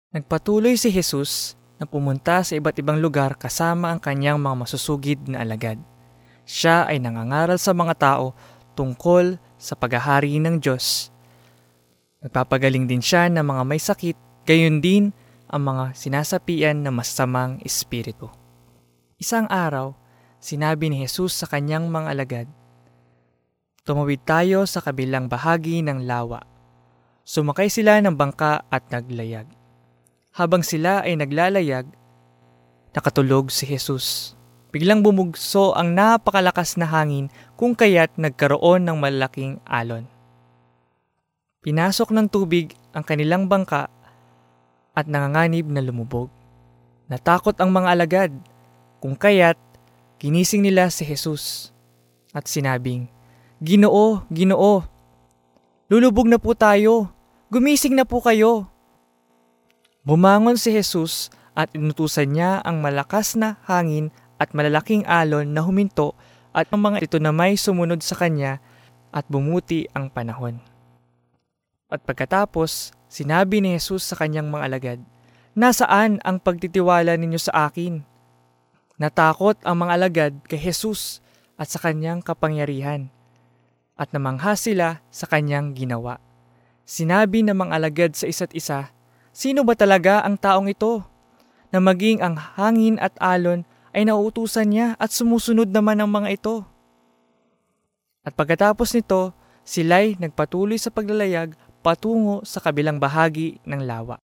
Nagpatuloy si Jesus na pumunta sa iba't ibang lugar kasama ang kanyang mga masusugid na alagad. Siya ay nangangaral sa mga tao tungkol sa paghahari ng Diyos. Nagpapagaling din siya ng mga may sakit, gayon din ang mga sinasapian ng masasamang espiritu. Isang araw, sinabi ni Jesus sa kanyang mga alagad, "Tumawid tayo sa kabilang bahagi ng lawa." Sumakay sila ng bangka at naglayag. Habang sila ay naglalayag, nakatulog si Jesus. Biglang bumugso ang napakalakas na hangin kung kaya't nagkaroon ng malaking alon. Pinasok ng tubig ang kanilang bangka at nanganganib na lumubog. Natakot ang mga alagad kung kaya't ginising nila si Jesus at sinabing, "Ginoo, Ginoo, lulubog na po tayo. Gumising na po kayo." Bumangon si Jesus at inutusan niya ang malakas na hangin at malalaking alon na huminto at ang mga ito na may sumunod sa kanya at bumuti ang panahon. At pagkatapos, sinabi ni Jesus sa kanyang mga alagad, "Nasaan ang pagtitiwala ninyo sa akin?" Natakot ang mga alagad kay Jesus at sa kanyang kapangyarihan at namangha sila sa kanyang ginawa. Sinabi ng mga alagad sa isa't isa, "Sino ba talaga ang taong ito na maging ang hangin at alon ay nauutusan niya at sumusunod naman ang mga ito?" At pagkatapos nito, sila'y nagpatuloy sa paglalayag patungo sa kabilang bahagi ng lawa.